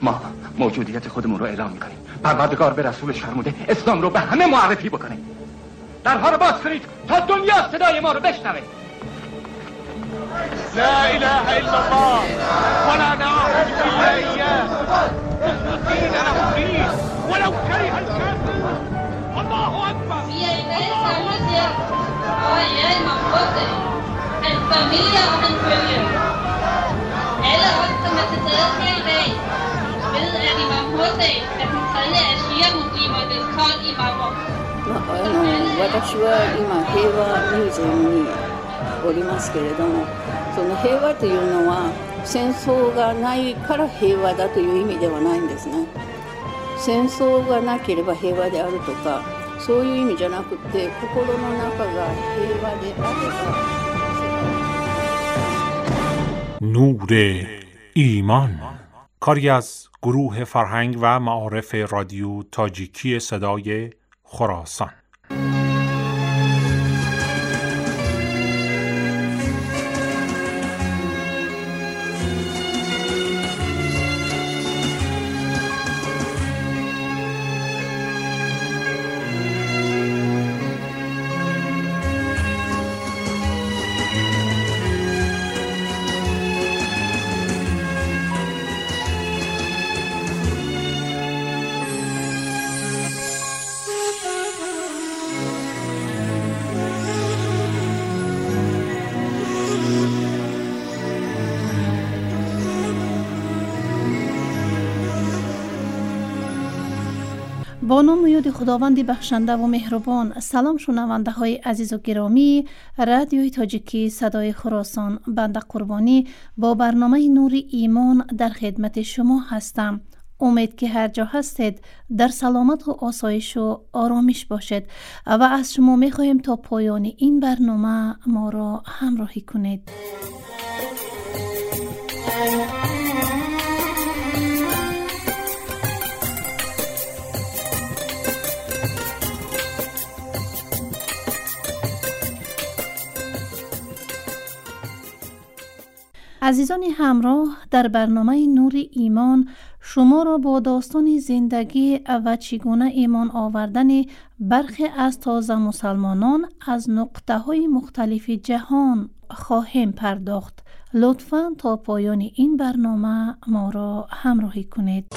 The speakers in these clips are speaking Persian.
ما موجودیت خودمون رو اعلام میکنیم. پروردگار به رسولش فرموده اسلام رو به همه معرفی بکنه. درها رو باز کنید تا دنیا صدای ما رو بشنوه. لا اله الا الله ولا نعبد الا اياه مخلصين له الدين ولو كره الكافرون. الله اكبر. En familie og en følge. Alle os, som er til stede her i dag, ved, at Imam Hussein er den tredje af shia-muslimernes 12 imamer. 私は今平和ミュージアムにおりますけれども、その平和というのは戦争がないから平和だという意味ではないんですね。戦争がなければ平和であるとか、そういう意味じゃなくて、心の中が平和であれば نور ایمان، کاری از گروه فرهنگ و معارف رادیو تاجیکی صدای خراسان. با نام و یاد خداوند بخشنده و مهربان. سلام شنونده های عزیز و گرامی رادیوی تاجیکی صدای خراسان، بنده قربانی با برنامه نور ایمان در خدمت شما هستم. امید که هر جا هستید در سلامت و آسایش و آرامش باشید و از شما میخواهیم تا پایان این برنامه ما را همراهی کنید. عزیزان همراه، در برنامه نور ایمان شما را با داستان زندگی و چگونه ایمان آوردن برخی از تازه مسلمانان از نقطه‌های مختلف جهان خواهیم پرداخت. لطفاً تا پایان این برنامه ما را همراهی کنید.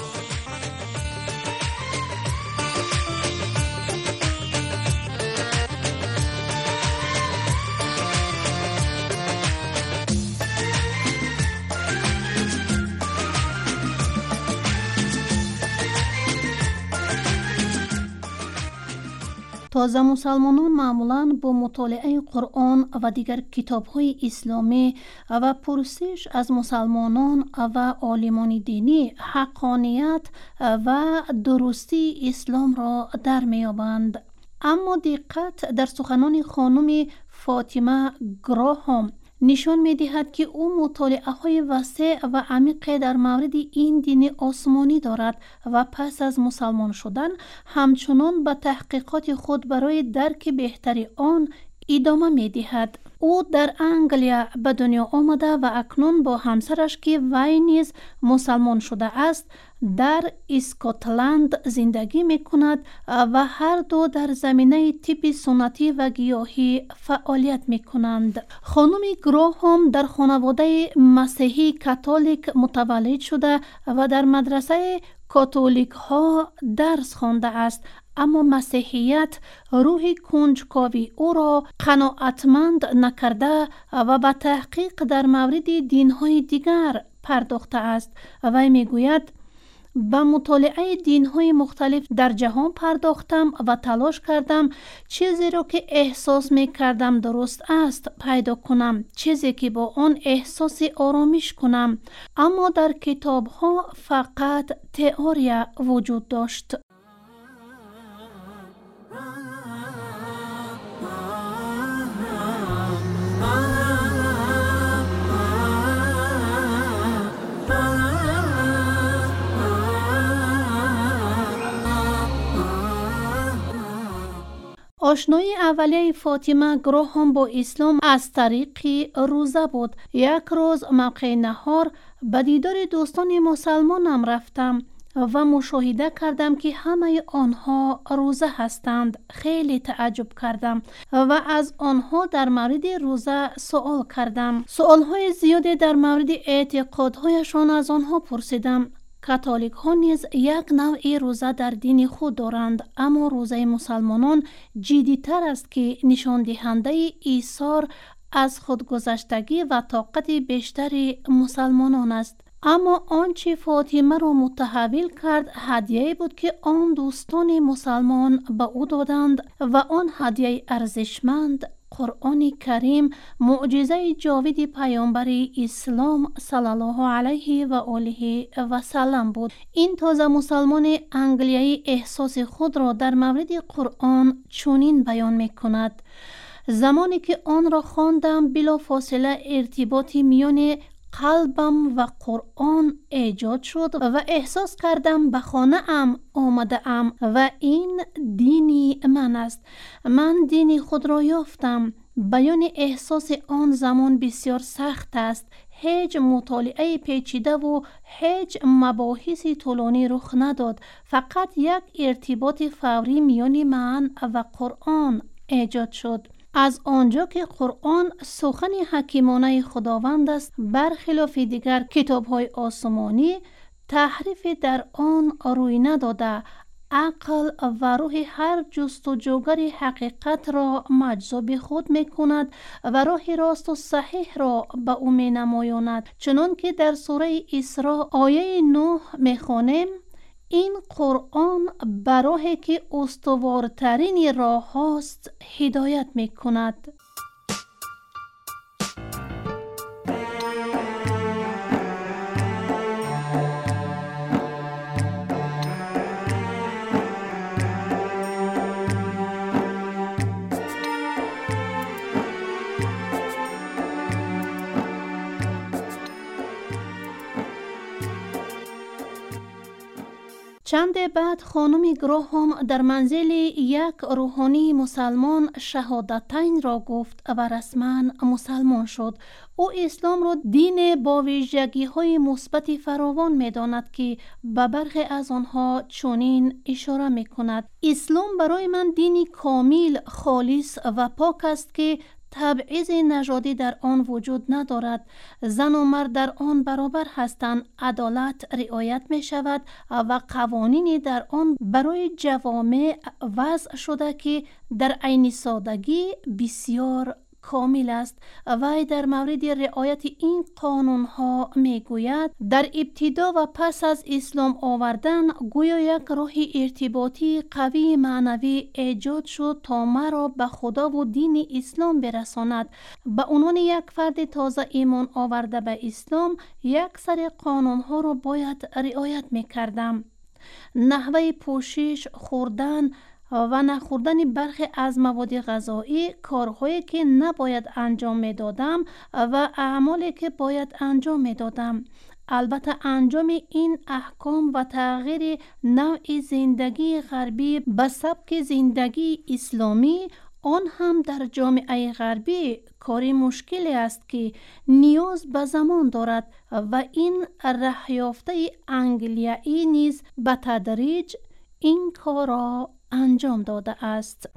تازه مسلمانان معمولاً با مطالعه قرآن و دیگر کتاب‌های اسلامی و پرسش از مسلمانان و عالمان دینی حقانیت و درستی اسلام را در می‌یابند. اما دقت در سخنان خانم فاطمه گراهام نشان می‌دهد که او مطالعه‌های وسیع و عمیق در مورد این دین آسمانی دارد و پس از مسلمان شدن همچنان به تحقیقات خود برای درک بهتری آن ادامه می‌دهد. او در انگلیا به دنیا آمده و اکنون با همسرش که وی نیز مسلمان شده است در اسکاتلند زندگی می‌کند و هر دو در زمینه طب سنتی و گیاهی فعالیت می‌کنند. خانم گراهام در خانواده مسیحی کاتولیک متولد شده و در مدرسه کاتولیک ها درس خوانده است، اما مسیحیت روح کنجکاوی او را قناعتمند نکرده و به تحقیق در مورد دین‌های دیگر پرداخته است. وی میگوید به مطالعه دین‌های مختلف در جهان پرداختم و تلاش کردم چیزی را که احساس می‌کردم درست است پیدا کنم، چیزی که با آن احساس آرامش کنم، اما در کتاب‌ها فقط تئوری وجود داشت. آشنایی اولیه فاطمه گراهام با اسلام از طریق روزه بود. یک روز موقع نهار به دیدار دوستان مسلمانم رفتم و مشاهده کردم که همه آنها روزه هستند. خیلی تعجب کردم و از آنها در مورد روزه سوال کردم. سوالهای زیادی در مورد اعتقادهایشان از آنها پرسیدم. کاتولیک ها نیز یک نوع روزه در دین خود دارند، اما روزه مسلمانان جدی تر است که نشان دهنده ایثار از خودگذشتگی و طاقت بیشتر مسلمانان است. اما آنچه فاطمه را متحول کرد هدیه بود که آن دوستان مسلمان به او دادند و آن هدیه ارزشمند قرآن کریم، معجزه جاوید پیامبر اسلام صلی الله علیه و آله و سلم بود. این تازه مسلمان انگلیایی احساس خود را در مورد قرآن چنین بیان می کند: زمانی که آن را خواندم بلافاصله ارتباطی میان قلبم و قرآن ایجاد شد و احساس کردم به خانه ام آمده ام و این دینی من است. من دینی خود را یافتم. بیان احساس آن زمان بسیار سخت است. هیچ مطالعه پیچیده و هیچ مباحث طولانی رخ نداد. فقط یک ارتباط فوری میان من و قرآن ایجاد شد. از آنجا که قرآن سخن حکیمانه خداوند است، برخلاف دیگر کتاب‌های آسمانی تحریف در آن روی نداده، عقل و روح هر جستجوگر حقیقت را مجذوب خود می کند و راه راست و صحیح را به او می نمایاند. چنان که در سوره اسراء آیه 9 می خوانیم: این قرآن به راهی که استوارترین راه هاست هدایت می کند. چند بعد خانم گراهام در منزل یک روحانی مسلمان شهادتین را گفت و رسما مسلمان شد. او اسلام را دین با ویژگی‌های مثبت فراوان می‌داند که به برخی از آنها چنین اشاره می‌کند: اسلام برای من دینی کامل، خالص و پاک است که تبعیض نژادی در آن وجود ندارد. زن و مرد در آن برابر هستند. عدالت رعایت می شود و قوانینی در آن برای جوامع وضع شده که در عین سادگی بسیار کامل است. وی در مورد رعایت این قانونها می گوید: در ابتدا و پس از اسلام آوردن گویا یک راه ارتباطی قوی معنوی ایجاد شد تا مرا به خدا و دین اسلام برساند. به عنوان یک فرد تازه ایمان آورده به اسلام یک سری قانونها را باید رعایت می کردم. نحوه پوشش، خوردن و نخوردن برخی از مواد غذایی، کارهایی که نباید انجام میدادم و اعمالی که باید انجام میدادم. البته انجام این احکام و تغییر نوع زندگی غربی به سبک زندگی اسلامی، آن هم در جامعه غربی، کاری مشکلی است که نیاز به زمان دارد و این رهیافته انگلیایی نیز به تدریج این کار را انجام داده است.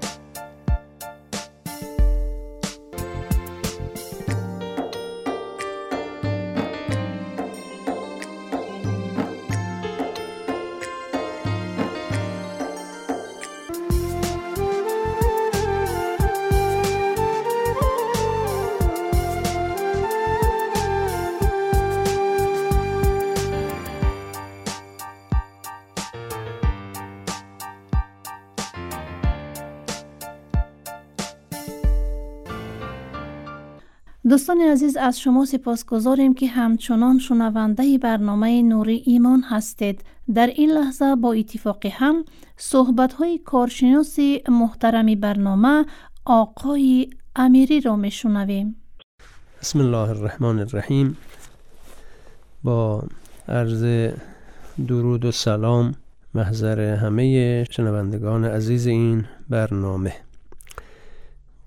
دوستان عزیز، از شما سپاسگزاریم که همچنان شنونده برنامه نور ایمان هستید. در این لحظه با اتفاق هم صحبت‌های کارشناس محترم برنامه آقای امیری را میشنویم. بسم الله الرحمن الرحیم. با عرض درود و سلام محضر همه شنوندگان عزیز این برنامه.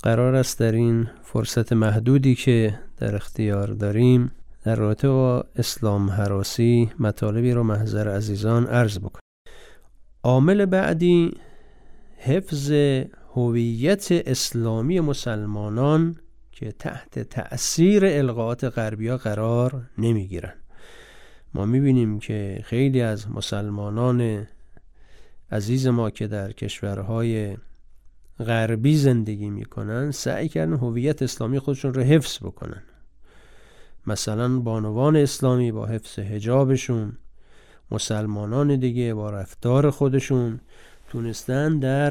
قرار است در این فرصت محدودی که در اختیار داریم در رابطه با اسلام هراسی مطالبی را محضر عزیزان عرض بکنم. عامل بعدی حفظ هویت اسلامی مسلمانان که تحت تأثیر القاءات غربی‌ها قرار نمیگیرن. ما میبینیم که خیلی از مسلمانان عزیز ما که در کشورهای غربی زندگی میکنن سعی کردن هویت اسلامی خودشون رو حفظ بکنن. مثلا بانوان اسلامی با حفظ حجابشون، مسلمانان دیگه با رفتار خودشون تونستن در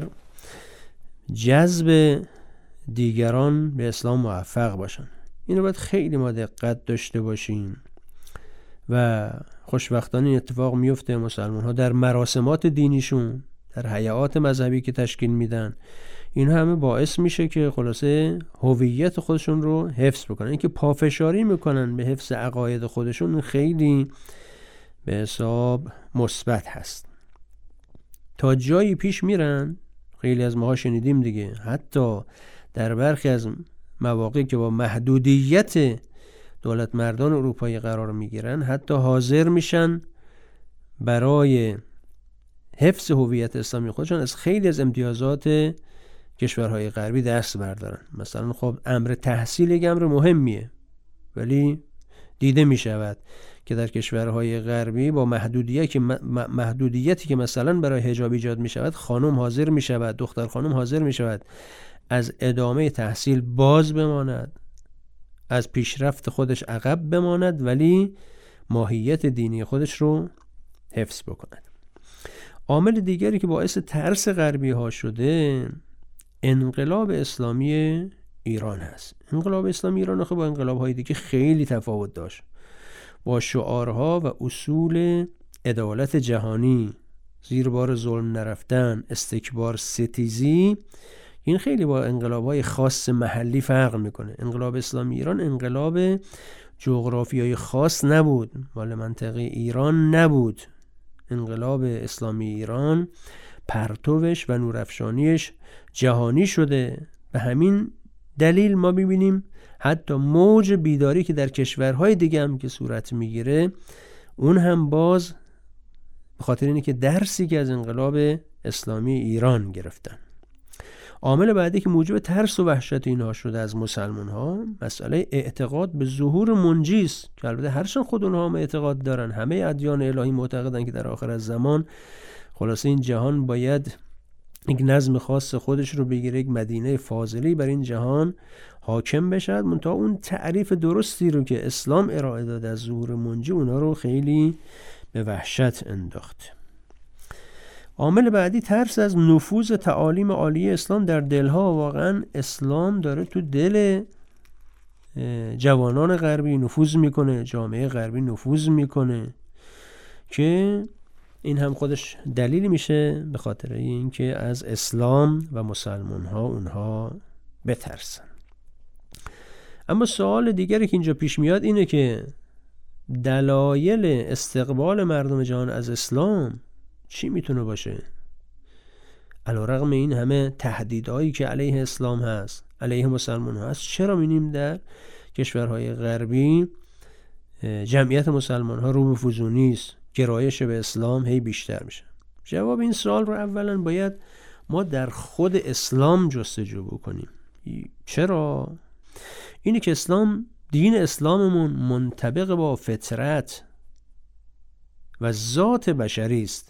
جذب دیگران به اسلام موفق باشن. این رو باید خیلی ما دقت داشته باشیم و خوشبختانه این اتفاق میفته. مسلمان ها در مراسمات دینیشون، در هیئات مذهبی که تشکیل میدن، این همه باعث میشه که خلاصه هویت خودشون رو حفظ بکنن. اینکه پافشاری میکنن به حفظ عقاید خودشون خیلی به حساب مثبت هست. تا جایی پیش میرن، خیلی از ماها شنیدیم دیگه، حتی در برخی از مواقعی که با محدودیت دولت مردان اروپایی قرار میگیرن حتی حاضر میشن برای حفظ هویت اسلامی خودشون از خیلی از امتیازات کشورهای غربی دست بردارن. مثلا خب امر تحصیل یک امر مهمیه، ولی دیده میشود که در کشورهای غربی با محدودیتی که مثلا برای حجاب ایجاد میشود، خانم حاضر میشود، دختر خانم حاضر میشود از ادامه تحصیل باز بماند، از پیشرفت خودش عقب بماند، ولی ماهیت دینی خودش رو حفظ بکند. عامل دیگری که باعث ترس غربی ها شده انقلاب اسلامی ایران هست. انقلاب اسلامی ایران خب با انقلاب های دیگه خیلی تفاوت داشت. با شعارها و اصول عدالت جهانی، زیر بار ظلم نرفتن، استکبار ستیزی، این خیلی با انقلاب‌های خاص محلی فرق میکنه. انقلاب اسلامی ایران انقلاب جغرافیایی خاص نبود، مال منطقه ایران نبود. انقلاب اسلامی ایران پرتوش و نورافشانیش جهانی شده. به همین دلیل ما ببینیم حتی موج بیداری که در کشورهای دیگه هم که صورت میگیره، اون هم باز به خاطر اینه که درسی که از انقلاب اسلامی ایران گرفتن. عامل بعدی که موجب ترس و وحشت اینها شده از مسلمان ها مسئله اعتقاد به ظهور منجی است، که البته هرچند خود اونها هم اعتقاد دارن، همه ادیان الهی معتقدن که در آخر از زمان خلاصه این جهان باید یک نظم خاص خودش رو بگیره، یک مدینه فاضلی بر این جهان حاکم بشد. منتها اون تعریف درستی رو که اسلام ارائه داده از ظهور منجی اونا رو خیلی به وحشت انداخت. عامل بعدی ترس از نفوذ تعالیم عالی اسلام در دلها. واقعا اسلام داره تو دل جوانان غربی نفوذ میکنه، جامعه غربی نفوذ میکنه، که این هم خودش دلیل میشه به خاطر اینکه از اسلام و مسلمان ها اونها بترسن. اما سوال دیگری که اینجا پیش میاد اینه که دلایل استقبال مردم جهان از اسلام چی میتونه باشه؟ علیرغم این همه تهدیدهایی که علیه اسلام هست، علیه مسلمان هست، چرا می‌بینیم در کشورهای غربی جمعیت مسلمان ها رو به فزونی است، گرایش به اسلام هی بیشتر میشه؟ جواب این سوال رو اولا باید ما در خود اسلام جستجو بکنیم. چرا؟ اینه که اسلام، دین اسلاممون منطبق با فطرت و ذات بشری است.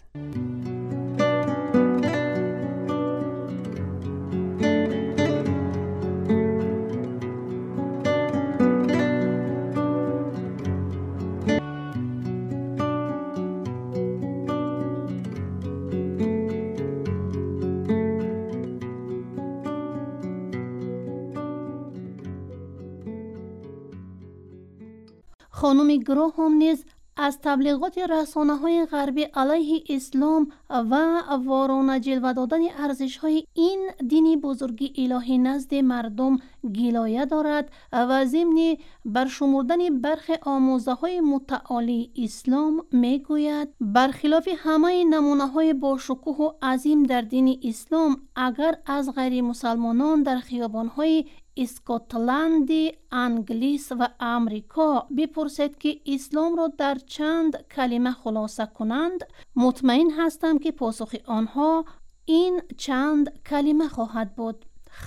خانم گراهام نیز از تبلیغات رسانه‌های غربی علیه اسلام و وارونه جلوه دادن ارزش‌های این دینی بزرگی الهی نزد مردم گلایه دارد و ضمن برشمردن برخی آموزه‌های متعالی اسلام می‌گوید برخلاف همه نمونه‌های باشکوه و عظیم در دین اسلام، اگر از غیر مسلمانان در خیابان‌های اسکاتلند، انگلیس و امریکا بپرسید که اسلام را در چند کلمه خلاصه کنند، مطمئن هستم که پاسخ آنها این چند کلمه خواهد بود: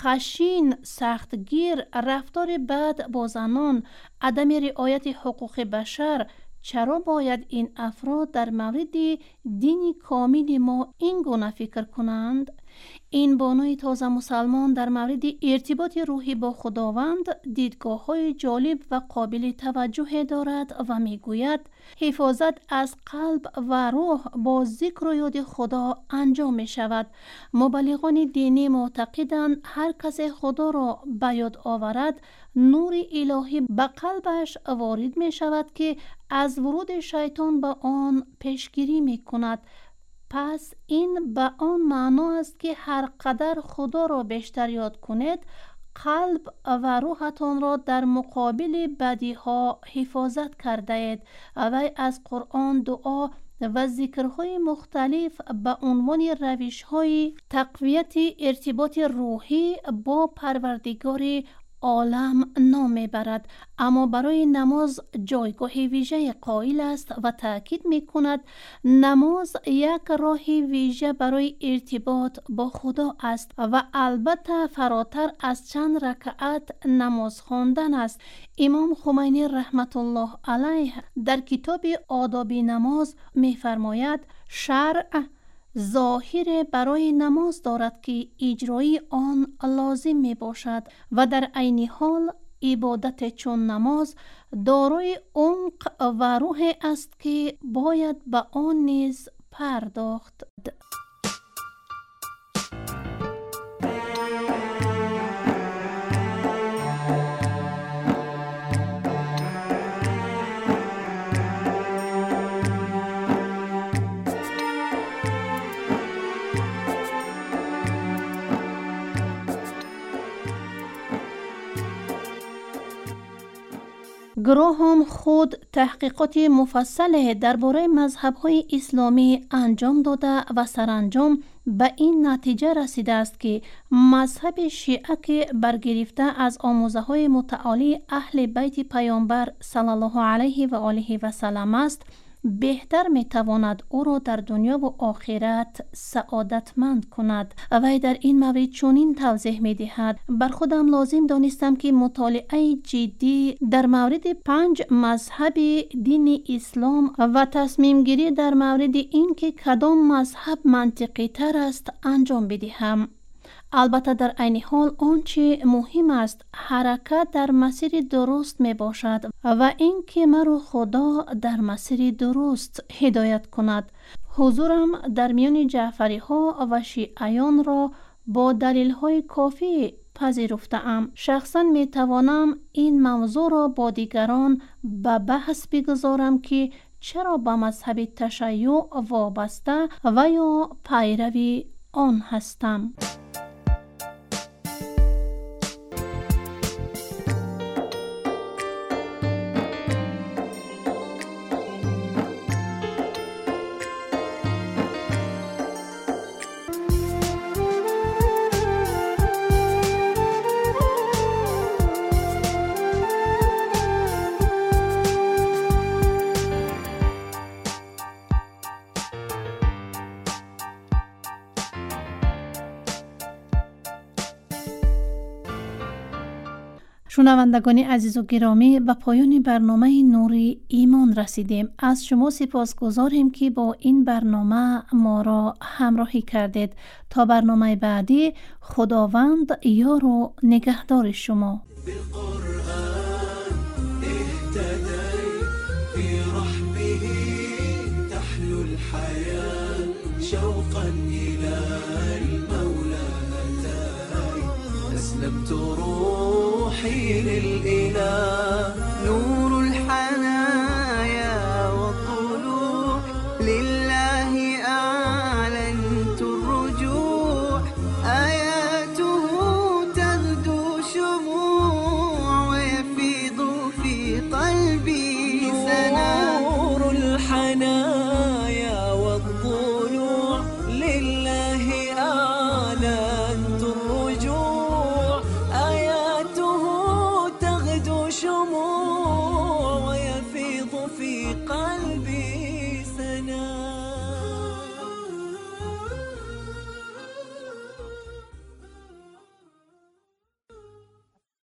خشین، سختگیر، رفتار بد با زنان، عدم رعایت حقوق بشر. چرا باید این افراد در مورد دین کامل ما این گونه فکر کنند؟ این بانوی تازه مسلمان در مورد ارتباط روحی با خداوند دیدگاه‌های جالب و قابل توجه دارد و میگوید حفاظت از قلب و روح با ذکر و یاد خدا انجام می شود. مبلغان دینی معتقدند هر کس خدا را به یاد آورد، نور الهی به قلبش وارد می شود که از ورود شیطان به آن پیشگیری می کند. پس این به آن معنا است که هر قدر خدا را بیشتر یاد کنید، قلب و روحتان را در مقابل بدیها حفاظت کرده اید. و از قرآن، دعا و ذکرهای مختلف به عنوان روش‌های تقویت ارتباط روحی با پروردگار عالم نام میبرد، اما برای نماز جایگاه ویژه قائل است و تأکید میکند نماز یک راه ویژه برای ارتباط با خدا است و البته فراتر از چند رکعت نماز خواندن است. امام خمینی رحمت الله علیه در کتاب آداب نماز میفرماید شرع ظاهر برای نماز دارد که اجرای آن لازم می باشد و در عین حال عبادت چون نماز دارای عمق و روح است که باید به آن نیز پرداخت. گراهام خود تحقیقات مفصل درباره مذهب‌های اسلامی انجام داده و سرانجام به این نتیجه رسیده است که مذهب شیعه که برگرفته از آموزه‌های متعالی اهل بیت پیامبر صلی الله علیه و آله و سلم است، بهتر میتواند او را در دنیا و آخرت سعادتمند کند. و در این مورد چنین توضیح میدهد: بر خودم لازم دانستم که مطالعه جدی در مورد 5 مذهب دین اسلام و تصمیم گیری در مورد این که کدام مذهب منطقی تر است انجام بدهم. البته در عین حال آنچه مهم است حرکت در مسیر درست می باشد و این که مرا خدا در مسیر درست هدایت کند. حضورم در میان جعفری ها و شیعیان را با دلیل های کافی پذیرفتم. شخصا می توانم این موضوع را با دیگران به بحث بگذارم که چرا به مذهب تشیع وابسته و یا پیروی آن هستم. شنوندگان عزیز و گرامی، به پایان برنامه نور ایمان رسیدیم. از شما سپاسگزاریم که با این برنامه ما را همراهی کردید. تا برنامه بعدی، خداوند یار و نگهدار شما. أسلمت روحي للإله